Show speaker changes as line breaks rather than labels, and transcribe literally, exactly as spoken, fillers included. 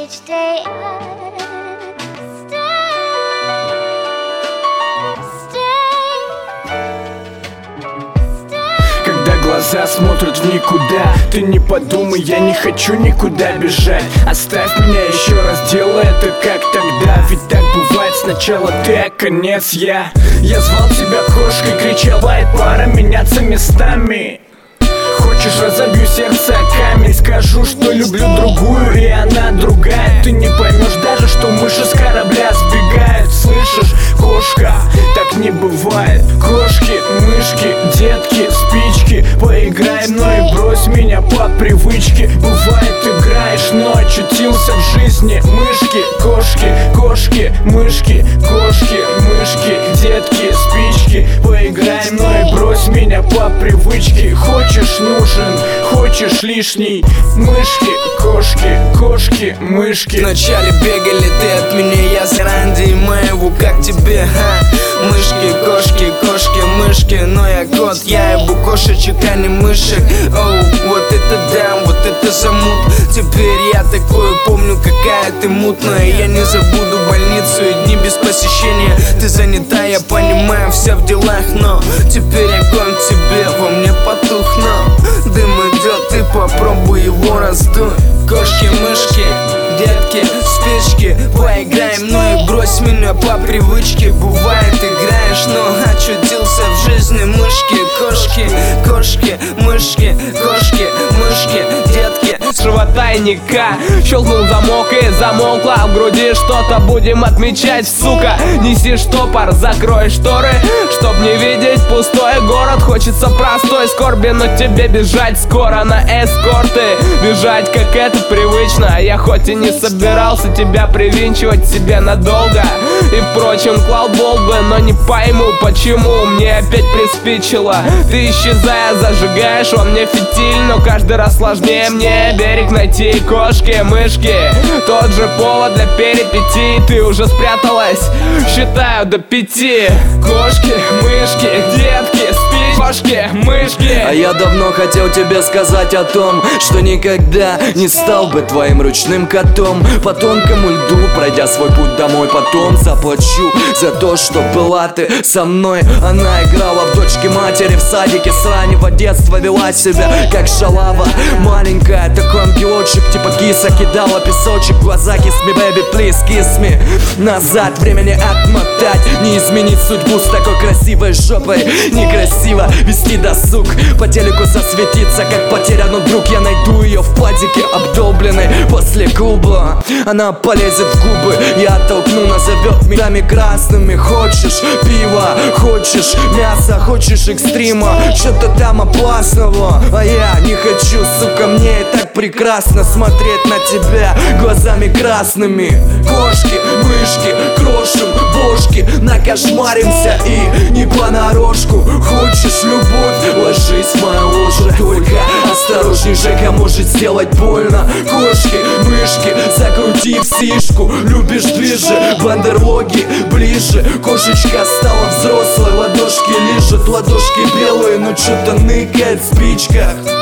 each day I
Когда глаза смотрят в никуда, ты не подумай, я не хочу никуда бежать. Оставь меня еще раз, делай это как тогда. Ведь так бывает, сначала ты, а конец я. Я звал тебя кошкой, кричал, ай, пора меняться местами. Хочешь, разобью сердце о камень, скажу, что люблю другую, и она другая. Ты не поймешь даже, что мыши с корабля сбегают. Слышишь, кошка, так не бывает. Кошки, мышки, детки, спички, поиграй мной, брось меня по привычке. Бывает, играешь, но очутился в жизни. Мышки, кошки, кошки, мышки, кошки, мышки, детки, спички, поиграй мной, брось меня по привычке. Хочешь, нужен, хочешь, лишний. Мышки, кошки, кошки, мышки.
Вначале бегали ты от меня, я заранди моего, как тебе, ха? Мышки, кошки, кошки, мышки, но я кот, я ебу кошечек, а не мышек. Оу, вот это да, вот это замут. Теперь я такое помню, какая ты мутная. Я не забуду больницу и дни без посещения. Ты занята, я понимаю, вся в делах, но теперь огонь тебе во мне потух, но дым идет, ты попробуй его раздуть. Кошки, мышки, детки, спички, поиграй мной, брось меня по привычке. Бывает, играешь, но очутился в жизни. Мышки, кошки, кошки, мышки, кошки, мышки, детки.
С животайника щелкнул замок и замолкла в груди что-то. Будем отмечать, сука. Неси штопор, закрой шторы, чтоб не видеть пустой город. Хочется простой скорби, но тебе бежать скоро на эскорты. Бежать, как это привычно. Я хоть и не собирался тебя привинчивать себе надолго. И впрочем, клал болт бы, но не пойму, почему мне опять приспичило. Ты исчезая зажигаешь во мне фитиль, но каждый раз сложнее мне берег найти. Кошки, мышки, тот же повод для перипетий. Ты уже спряталась, считаю до пяти. Кошки, мышки, детки, спички, кошки, мышки.
А я давно хотел тебе сказать о том, что никогда не стал бы твоим ручным котом. По тонкому льду, пройдя свой путь домой, потом заплачу за то, что была ты со мной. Она играла в дочки матери в садике, с раннего детства вела себя как шалава. Маленькая, такой ангелочек, типа киса, кидала песочек в глаза. Kiss me, baby, please, kiss me. Назад времени отмотать, не изменить судьбу с такой красивой жопой. Некрасиво вести досуг, по телеку засветиться, как потерянный друг. Я найду ее в падике, обдолбленной после клуба. Она полезет в губы, я толкну, назовет мигами красными. Хочешь пива, хочешь мяса, хочешь экстрима, что-то там опасного. А я не хочу, сука, мне и так прекрасно смотреть на тебя глазами красными. Кошки, мышки, крошим бошки, накошмаримся и не понарошку. Хочешь любовь, ложись в мою ложе, только осторожней, Жека может сделать больно. Кошки, мышки, закрути псишку, любишь ближе, бандерлоги ближе. Кошечка стала взрослой, ладошки лижет, ладошки белые, но что-то ныкает в спичках.